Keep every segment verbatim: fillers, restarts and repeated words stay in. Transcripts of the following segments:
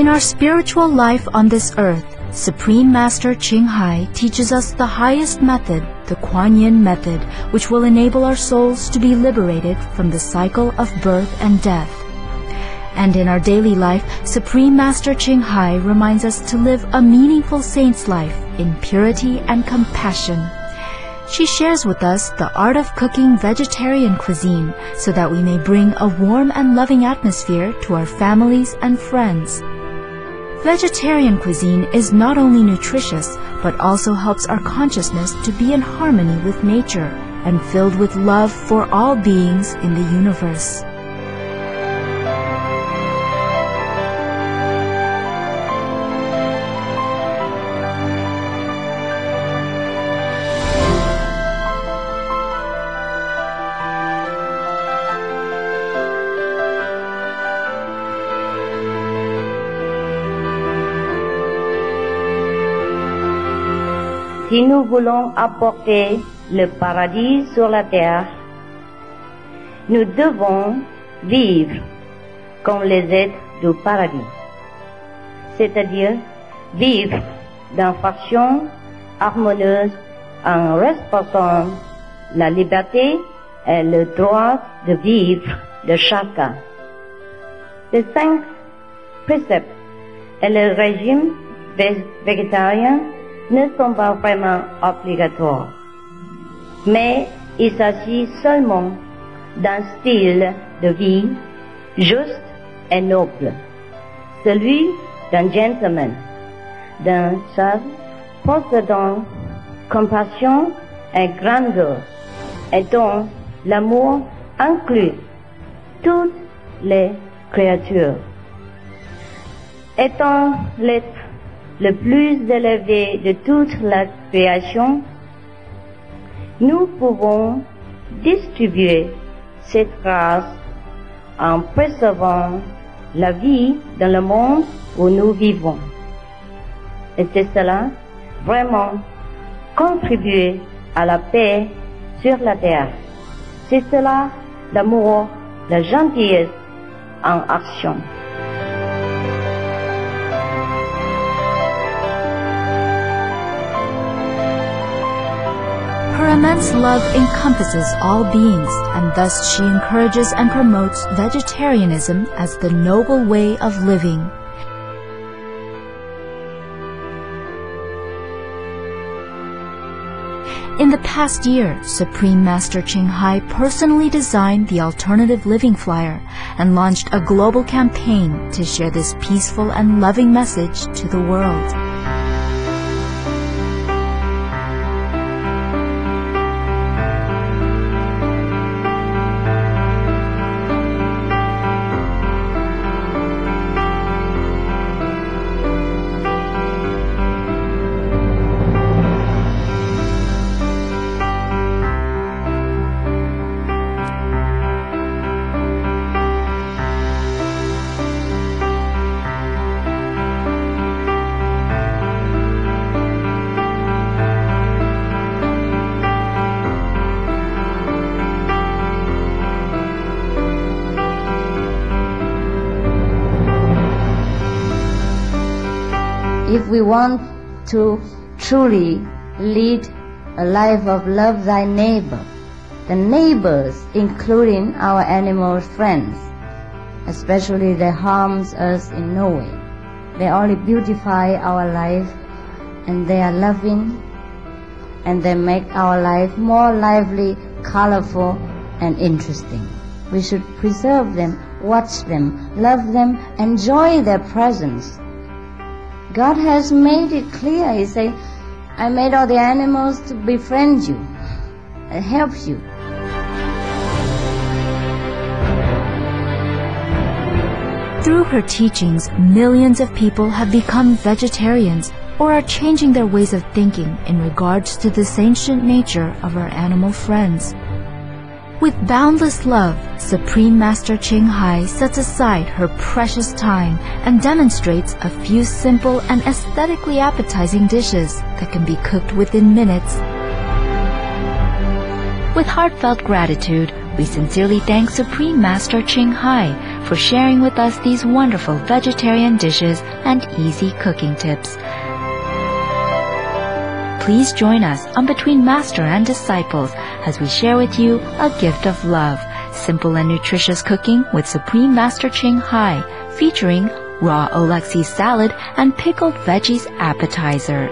In our spiritual life on this earth, Supreme Master Ching Hai teaches us the highest method, the Kuan Yin method, which will enable our souls to be liberated from the cycle of birth and death. And in our daily life, Supreme Master Ching Hai reminds us to live a meaningful saint's life in purity and compassion. She shares with us the art of cooking vegetarian cuisine so that we may bring a warm and loving atmosphere to our families and friends. Vegetarian cuisine is not only nutritious, but also helps our consciousness to be in harmony with nature and filled with love for all beings in the universe. Si nous voulons apporter le paradis sur la terre, nous devons vivre comme les êtres du paradis, c'est-à-dire vivre d'une façon harmonieuse en respectant la liberté et le droit de vivre de chacun. Les cinq préceptes et le régime végétarien ne sont pas vraiment obligatoires, mais il s'agit seulement d'un style de vie juste et noble, celui d'un gentleman, d'un sage possédant compassion et grandeur, et dont l'amour inclut toutes les créatures. Étant l'être le plus élevé de toute la création, nous pouvons distribuer cette grâce en préservant la vie dans le monde où nous vivons. Et c'est cela, vraiment, contribuer à la paix sur la terre. C'est cela, l'amour, la gentillesse en action. Her immense love encompasses all beings, and thus she encourages and promotes vegetarianism as the noble way of living. In the past year, Supreme Master Ching Hai personally designed the Alternative Living Flyer and launched a global campaign to share this peaceful and loving message to the world. If we want to truly lead a life of love thy neighbor, the neighbors, including our animal friends, especially they harms us in no way. They only beautify our life, and they are loving, and they make our life more lively, colorful, and interesting. We should preserve them, watch them, love them, enjoy their presence. God has made it clear. He said, I made all the animals to befriend you and help you. Through her teachings, millions of people have become vegetarians or are changing their ways of thinking in regards to the sentient nature of our animal friends. With boundless love, Supreme Master Ching Hai sets aside her precious time and demonstrates a few simple and aesthetically appetizing dishes that can be cooked within minutes. With heartfelt gratitude, We sincerely thank Supreme Master Ching Hai for sharing with us these wonderful vegetarian dishes and easy cooking tips. Please join us on Between Master and Disciples as we share with you a gift of love, simple and nutritious cooking with Supreme Master Ching Hai, featuring raw Oleksy salad and pickled veggies appetizer.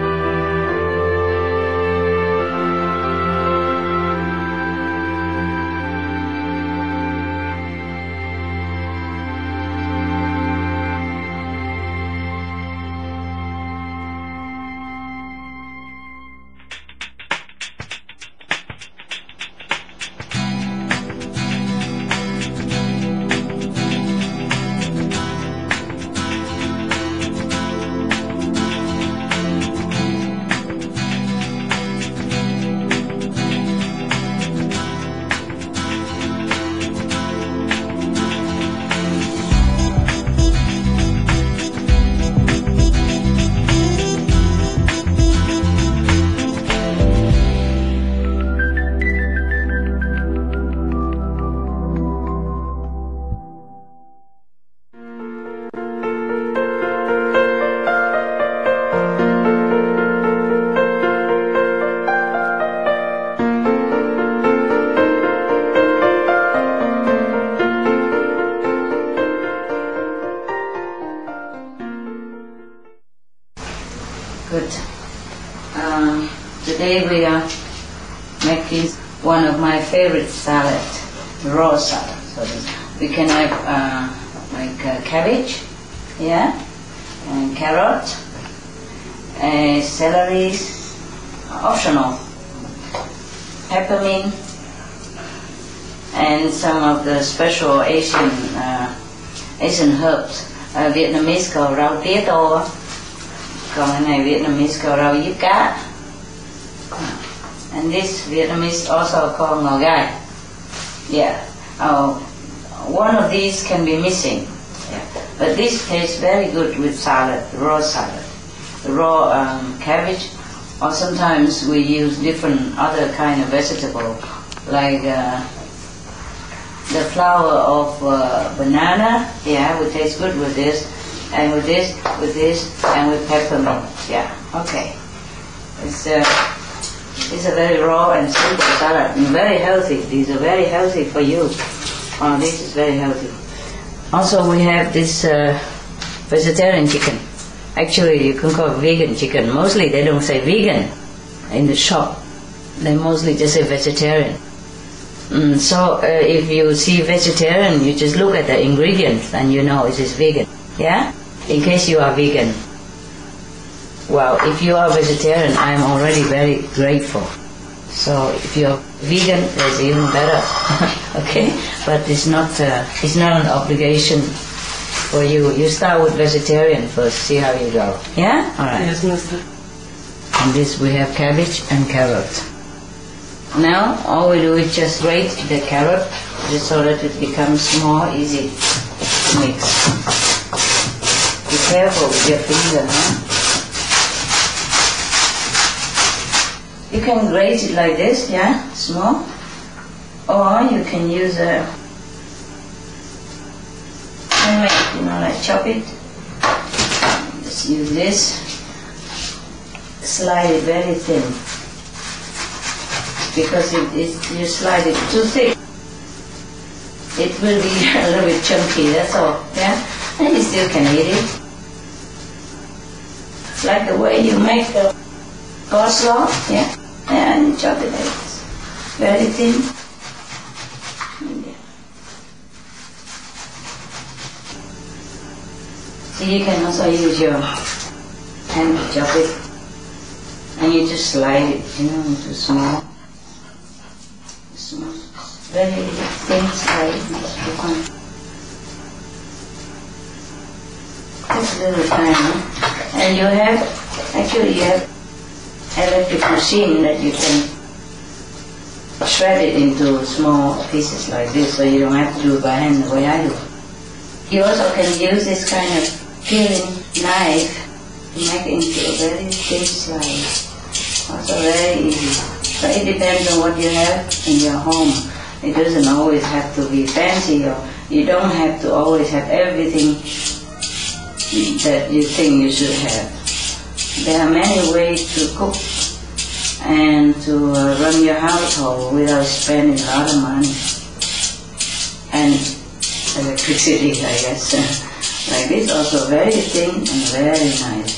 Good. Um, today we are making one of my favorite salad, raw salad. So we can have uh, like uh, cabbage, yeah, and carrot, uh, celery, optional, peppermint, and some of the special Asian uh, Asian herbs. Uh, Vietnamese called rau tía tô, còn cái này Vietnamese called rau diếp cá. And this Vietnamese also called ngò gai. Yeah. Oh, one of these can be missing. Yeah. But this tastes very good with salad, raw salad, raw um, cabbage. Or sometimes we use different other kind of vegetable, like uh, the flower of uh, banana. Yeah, would taste good with this, and with this, with this, and with peppermint. Yeah. Okay. It's uh, it's a very raw and simple salad, and very healthy. These are very healthy for you. Oh, this is very healthy. Also, we have this uh, vegetarian chicken. Actually, you can call it vegan chicken. Mostly, they don't say vegan in the shop. They mostly just say vegetarian. Mm, so, uh, if you see vegetarian, you just look at the ingredients and you know it is vegan. Yeah? In case you are vegan. Well, if you are vegetarian, I am already very grateful. So if you're vegan, it's even better. Okay, but it's not uh, it's not an obligation for you. You start with vegetarian first, see how you go. Yeah, all right. Yes, Mister And this we have cabbage and carrot. Now all we do is just grate the carrot, just so that it becomes more easy to mix. Be careful with your finger, huh? You can grate it like this, yeah, small, or you can use a handmade, you know, like chop it. Just use this, slide it very thin, because it is, you slide it too thick, it will be a little bit chunky. That's all, yeah, and you still can eat it. It's like the way you make the coleslaw, yeah. And you chop it like this, very thin. So you can also use your hand to chop it, and you just slide it, you know, into small, small, very thin slide. Just a little time, huh? And you have, actually you have electric machine that you can shred it into small pieces like this, so you don't have to do it by hand the way I do. You also can use this kind of peeling knife to make it into a very thin slide. Also very easy. So it depends on what you have in your home. It doesn't always have to be fancy, or you don't have to always have everything that you think you should have. There are many ways to cook and to uh, run your household without spending a lot of money. And electricity, I guess. Like this, also very thin and very nice.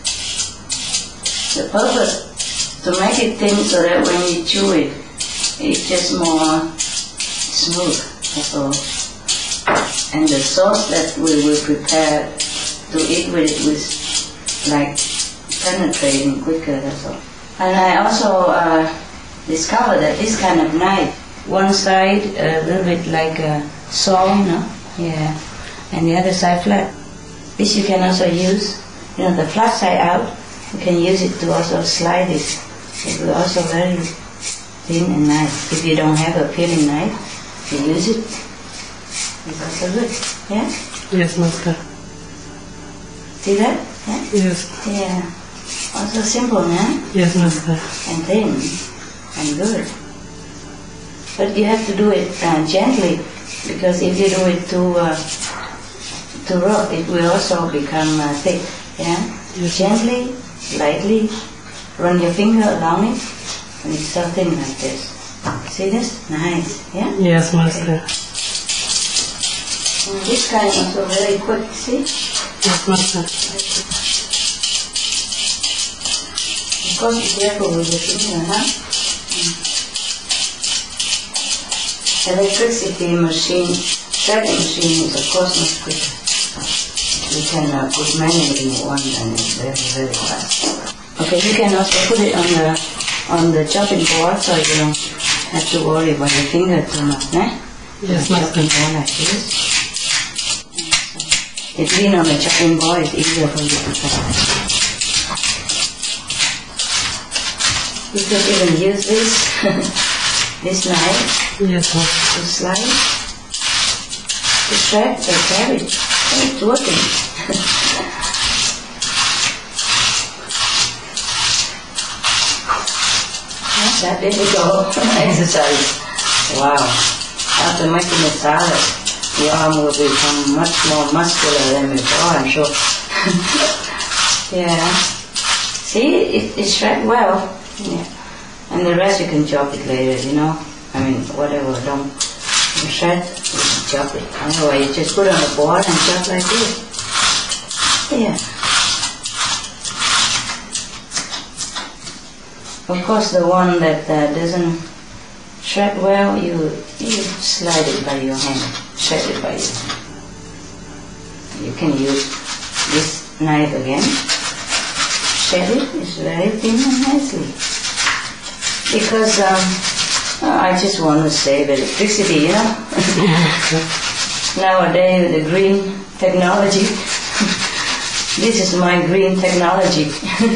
The purpose to make it thin so that when you chew it, it's just more smooth, that's all. And the sauce that we will prepare to eat with it was like penetrating quicker, that's all. And I also uh, discovered that this kind of knife, one side a little bit like a saw, you know, yeah, and the other side flat. This you can also use, you know, the flat side out. You can use it to also slide it. It will also very thin and nice. If you don't have a peeling knife, you use it. It's also good, yeah? Yes, Master. See that? Yeah? Yes. Yeah. Also simple, yeah? Yes, Master. And thin and good. But you have to do it uh, gently, because if you do it too uh, too rough, it will also become uh, thick. Yeah. Yes. Gently, lightly, run your finger along it, and it's so thin like this. See this? Nice. Yeah. Yes, Master. And this kind also very quick. See? Yes, Master. Of course, be careful with the finger, huh? Mm. Electricity machine, shredding machine is of course much quicker. You can uh, put many in one and it's very, very fast. Okay, you can also put it on the on the chopping board so you don't have to worry about your finger too much, eh? Yes, the Master. chopping board like this. It's been on the chopping board, it's easier for you to chop. You can even use this, this knife Yes, Master. to slide, to shred the cabbage. Oh, it's working. Not that difficult exercise. Wow. After making the salad, the arm will become much more muscular than before, I'm sure. Yeah. See, it, it shred well. Yeah. And the rest you can chop it later, you know. I mean, whatever, don't you shred, you can chop it. Otherwise, you just put it on the board and chop like this. Yeah. Of course, the one that uh, doesn't shred well, you you slide it by your hand, shred it by your hand. You can use this knife again. Shred it, it's very thin and nicely. Because um, I just want to save electricity, you know. Nowadays, the green technology. This is my green technology.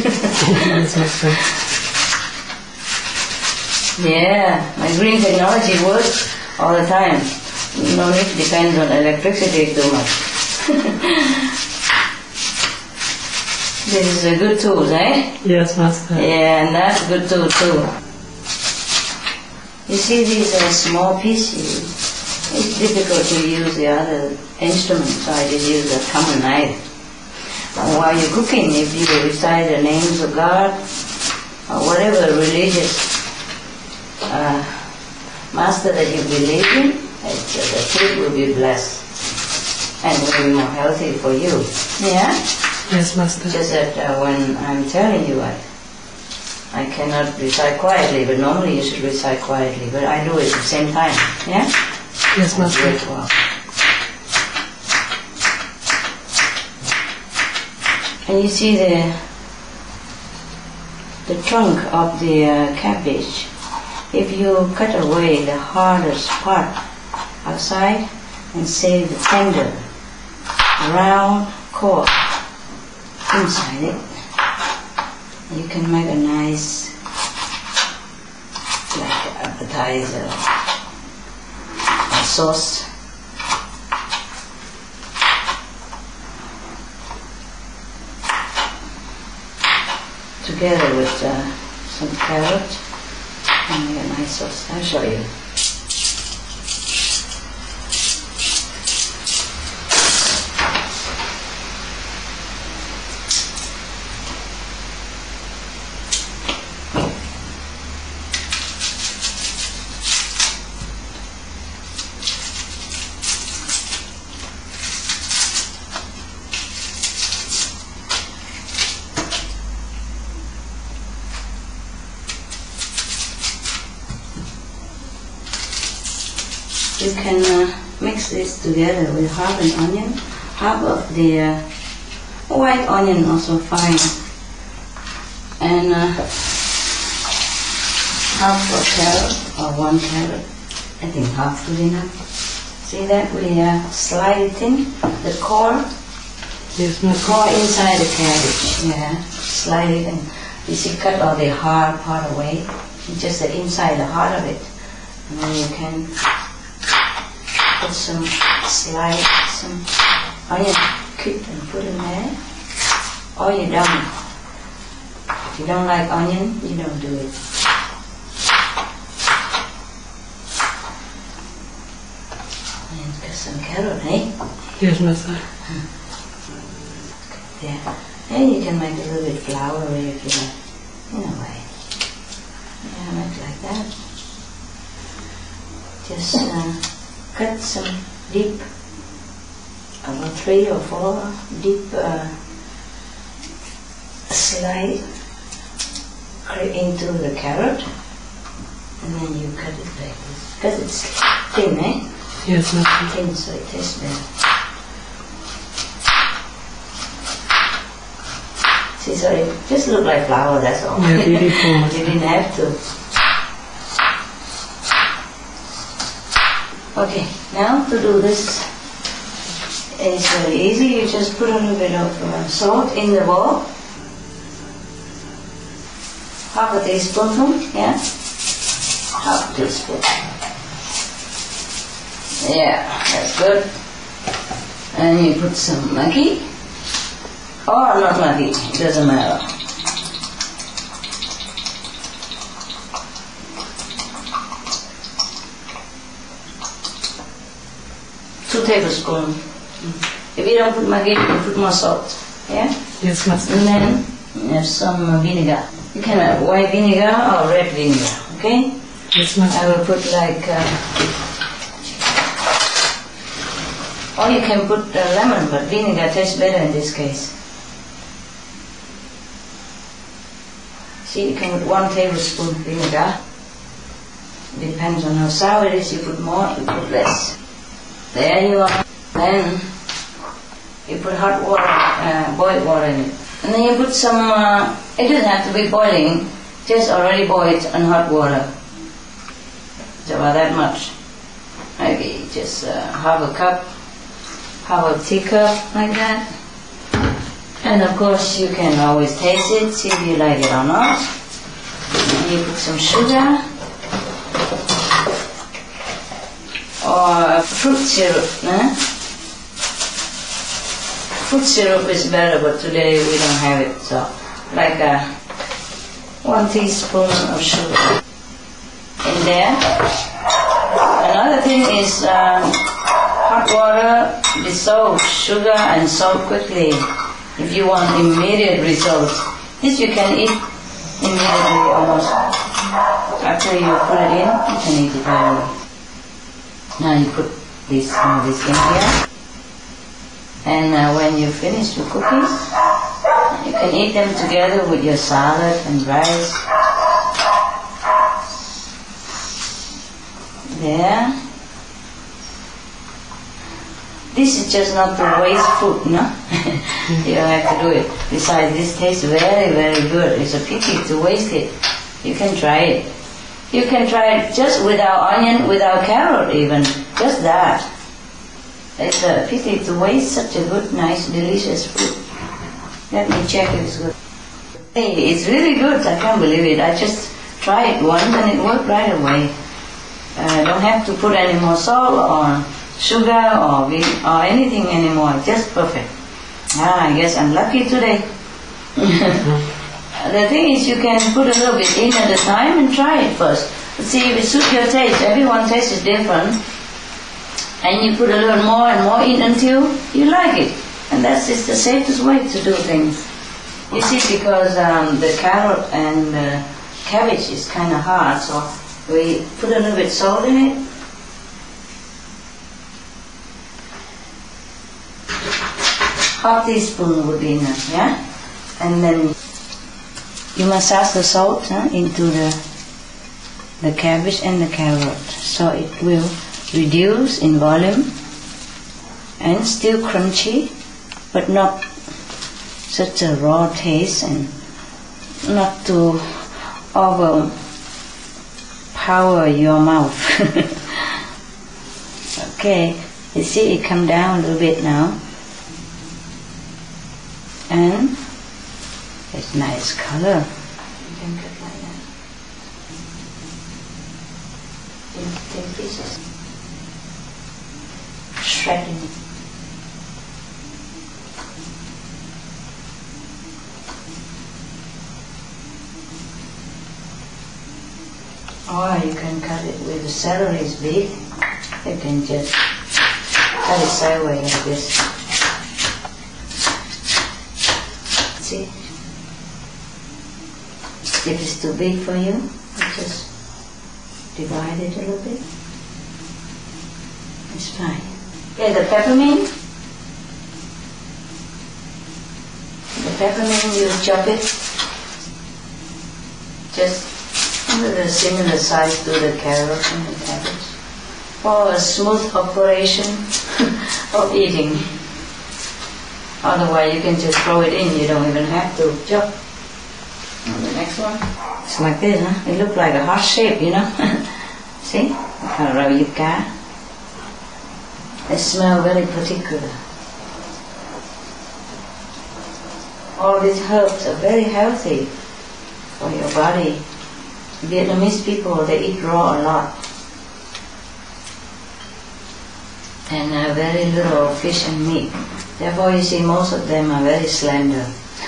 Yeah, my green technology works all the time. No need to depend on electricity too much. This is a good tool, eh? Yes, Master. Yeah, and that's a good tool too. You see these uh, small pieces, it's difficult to use the other instruments, so I just use a common knife. And while you're cooking, if you recite the names of God, or whatever religious uh, master that you believe in, it's, uh, the food will be blessed and will be more healthy for you. Yeah? Yes, Master. Just that uh, when I'm telling you, I, I cannot recite quietly, but normally you should recite quietly, but I do it at the same time. Yeah? Yes, Master. Very well. And you see the the trunk of the uh, cabbage. If you cut away the hardest part outside and save the tender, round core inside it, you can make a nice, like appetizer, a sauce. Together with uh, some carrot and make a nice sauce. I'll show you. you can uh, mix this together with half an onion, half of the uh, white onion also fine, and uh, half a carrot or one carrot. I think half good enough. See that we uh, slide it in the core. Yes, The Master. core inside the cabbage, yeah. Slide it and you see, cut all the hard part away. Just the inside, the heart of it. And then you can put some, slide some onion, cut and put in there. Or you don't. If you don't like onion, you don't do it. And cut some carrot, eh? Yes, Master. Yeah, and you can make a little bit floury if you like, in a way. Yeah, make it like that. Just uh, cut some deep, about three or four deep uh, slide into the carrot, and then you cut it like this. Because it's thin, eh? Yes, Master. Thin, so it tastes better. See, so it just look like flour, that's all. Yeah, beautiful, You Master. didn't have to. Okay, now to do this is very easy. You just put a little bit of uh, salt in the bowl. Half a teaspoonful, yeah? Half a teaspoon. Yeah, that's good. And you put some Maggi. Or not Maggi, it doesn't matter. Two tablespoons. If you don't put Maggi, you can put more salt. Yeah? Yes, Master. And then you have some uh, vinegar. You can have white vinegar or red vinegar, okay? Yes, Master. I will put like, uh, or you can put uh, lemon, but vinegar tastes better in this case. See, you can put one tablespoon vinegar. Depends on how sour it is, you put more, you put less. There you are. Then you put hot water, uh, boiled water in it. And then you put some, uh, it doesn't have to be boiling, just already boiled in hot water. It's about that much. Maybe just uh, half a cup, half a teacup, like that. And of course you can always taste it, see if you like it or not. And you put some sugar or fruit syrup. Eh? Fruit syrup is better, but today we don't have it. So like a one teaspoon of sugar in there. Another thing is uh, hot water dissolves sugar and salt quickly. If you want immediate results, this you can eat immediately almost. After you put it in, you can eat it right away. Now you put this, uh, this in here. And uh, when you finish your cookies, you can eat them together with your salad and rice. There. This is just not to waste food, no? You don't have to do it. Besides, this tastes very, very good. It's a pity to waste it. You can try it. You can try it just without onion, without carrot even. Just that. It's a pity to waste such a good, nice, delicious food. Let me check if it's good. Hey, it's really good. I can't believe it. I just tried it once and it worked right away. I uh, don't have to put any more salt or sugar or wheat or anything anymore. Just perfect. Ah, I guess I'm lucky today. The thing is, you can put a little bit in at a time and try it first. See if it suits your taste. Everyone's taste is different. And you put a little more and more in until you like it. And that's just the safest way to do things. You see, because um, the carrot and the cabbage is kind of hard, so we put a little bit salt in it. Half teaspoon would be enough, yeah? And then you massage the salt huh, into the the cabbage and the carrot, so it will reduce in volume and still crunchy, but not such a raw taste and not to overpower your mouth. Okay, you see it come down a little bit now, and it's nice color. You can cut like that. In thin pieces. Shredding it. Or you can cut it with the celery is big. You can just cut it sideways like this. See? If it's too big for you, you just divide it a little bit. It's fine. Okay, the peppermint. The peppermint, you chop it just with a similar size to the carrot and the cabbage, for a smooth operation of eating. Otherwise, you can just throw it in. You don't even have to chop. And the next one, it's like this, huh? It looks like a heart shape, you know. See? Karawika. It smells very particular. All these herbs are very healthy for your body. Vietnamese people, they eat raw a lot. And uh, very little fish and meat. Therefore you see most of them are very slender.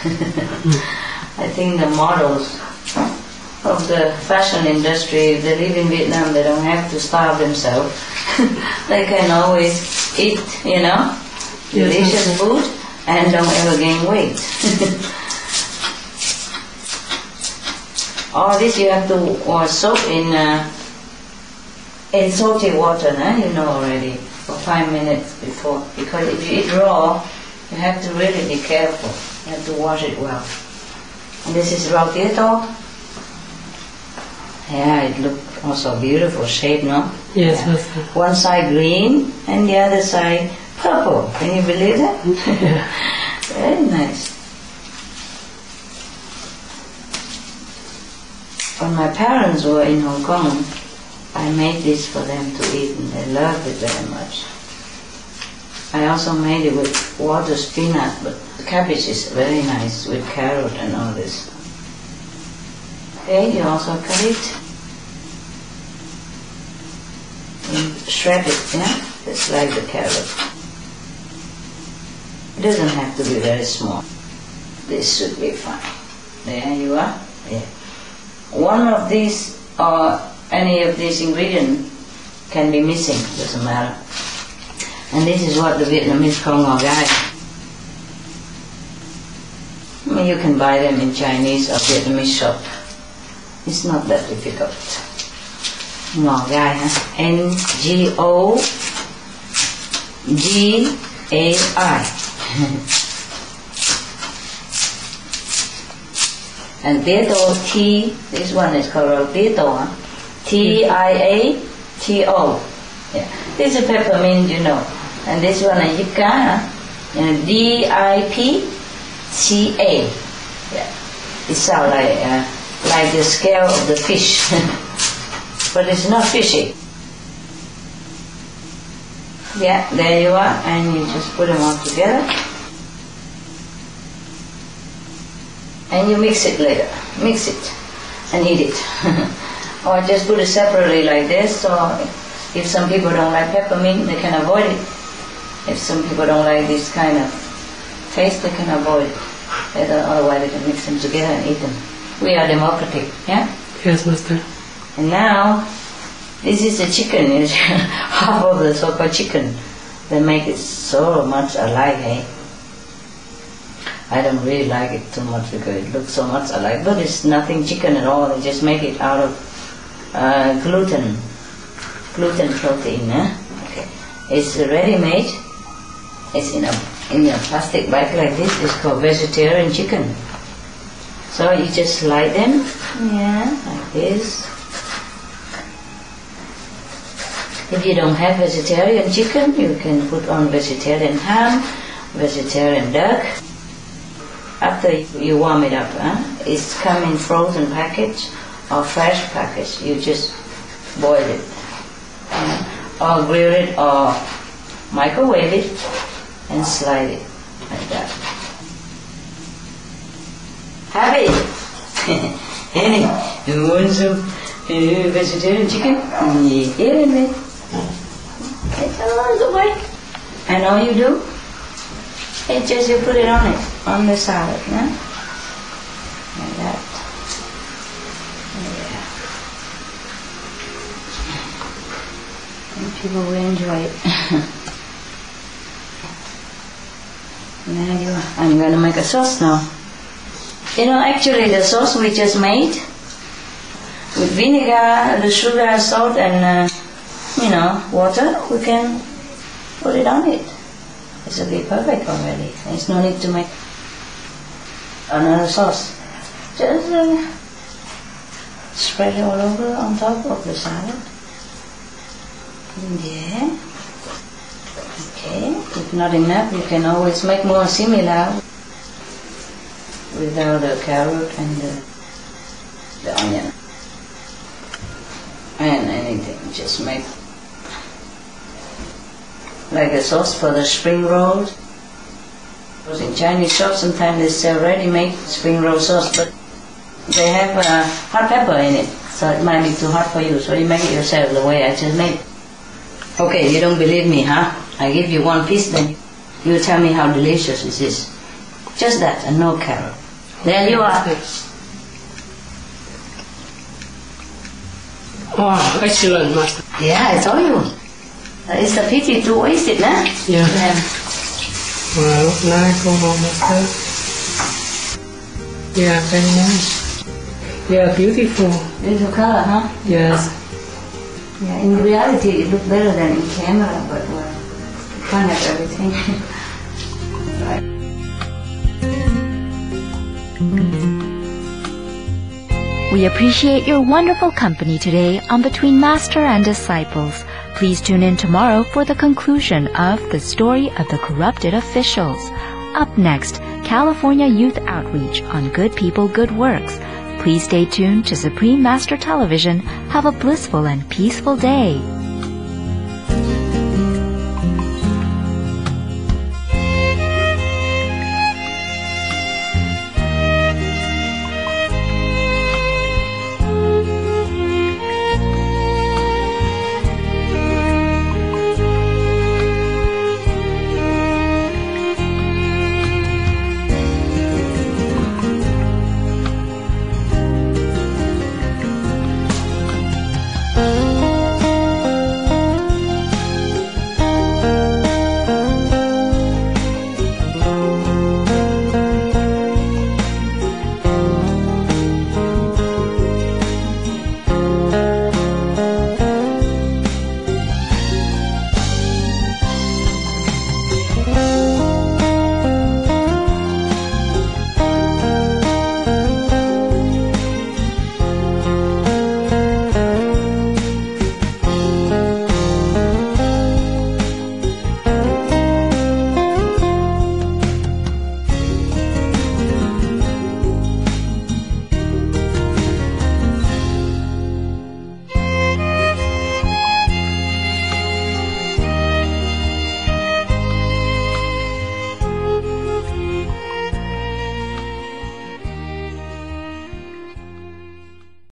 I think the models of the fashion industry, if they live in Vietnam, they don't have to starve themselves. They can always eat, you know, delicious yes, food and don't ever gain weight. All this you have to uh, soak in uh, in salty water, nah? You know already, for five minutes before. Because if you eat raw, you have to really be careful. You have to wash it well. And this is rau tía to. Yeah, it looks also beautiful shape, no? Yes, yeah. yes. One side green and the other side purple. Can you believe that? Yeah. Very nice. When my parents were in Hong Kong, I made this for them to eat and they loved it very much. I also made it with water spinach, but the cabbage is very nice with carrot and all this. Okay, you also cut it and shred it, yeah? Just like the carrot. It doesn't have to be very small. This should be fine. There you are. Yeah. One of these or any of these ingredients can be missing, doesn't matter. And this is what the Vietnamese call ngò gai. I mean, you can buy them in Chinese or Vietnamese shop. It's not that difficult. Ngò gai, huh? N G O G A I. And tía tô, T, this one is called tía tô, huh? T I A T O. Yeah. This is peppermint, you know. And this one is Yipca, huh? And D I P C A. Yeah. It sounds like, uh, like the scale of the fish. But it's not fishy. Yeah, there you are. And you just put them all together. And you mix it later. Mix it and eat it. Or just put it separately like this. So if some people don't like peppermint, they can avoid it. If some people don't like this kind of taste, they can avoid it. Otherwise they can mix them together and eat them. We are democratic, yeah? Yes, Master. And now, this is the chicken. Half of the so-called chicken. They make it so much alike, eh? I don't really like it too much because it looks so much alike, but it's nothing chicken at all. They just make it out of uh, gluten, gluten protein. Eh? Okay, it's ready-made. It's in a in a plastic bag like this. It's called vegetarian chicken. So you just slide them, yeah, like this, If you don't have vegetarian chicken, you can put on vegetarian ham, vegetarian duck. After you warm it up, huh? It's come in frozen package or fresh package. You just boil it, uh, or grill it, or microwave it, and slide it like that. Have it. Hey, you want some uh, vegetarian chicken? Yeah, get in it. It's all the way. And all you do, it's just you put it on it, on the salad, yeah? Like that. Yeah. And people will enjoy it. Now you, I'm going to make a sauce now. You know, actually the sauce we just made, with vinegar, the sugar, salt, and, uh, you know, water, we can put it on it. It will be perfect already. There's no need to make another sauce. Just uh, spread it all over on top of the salad. Yeah. Okay. If not enough, you can always make more similar without the carrot and the, the onion. And anything. Just make like a sauce for the spring rolls. Because in Chinese shops sometimes they sell ready-made spring roll sauce, but they have uh, hot pepper in it, so it might be too hot for you, so you make it yourself the way I just made it. Okay, you don't believe me, huh? I give you one piece, then you tell me how delicious this is. Just that, and no carrot. There you are. Oh, excellent, Master. Yeah, I told you. It's a pity to waste it, huh? Yeah. Yeah. Wow, look nice, come on, Master. Yeah, very nice. Yeah, beautiful. Beautiful color, huh? Yes. Yeah, in reality it looks better than in camera, but well, you can't have everything. Right. We appreciate your wonderful company today on Between Master and Disciples. Please tune in tomorrow for the conclusion of The Story of the Corrupted Officials. Up next, California Youth Outreach on Good People, Good Works. Please stay tuned to Supreme Master Television. Have a blissful and peaceful day.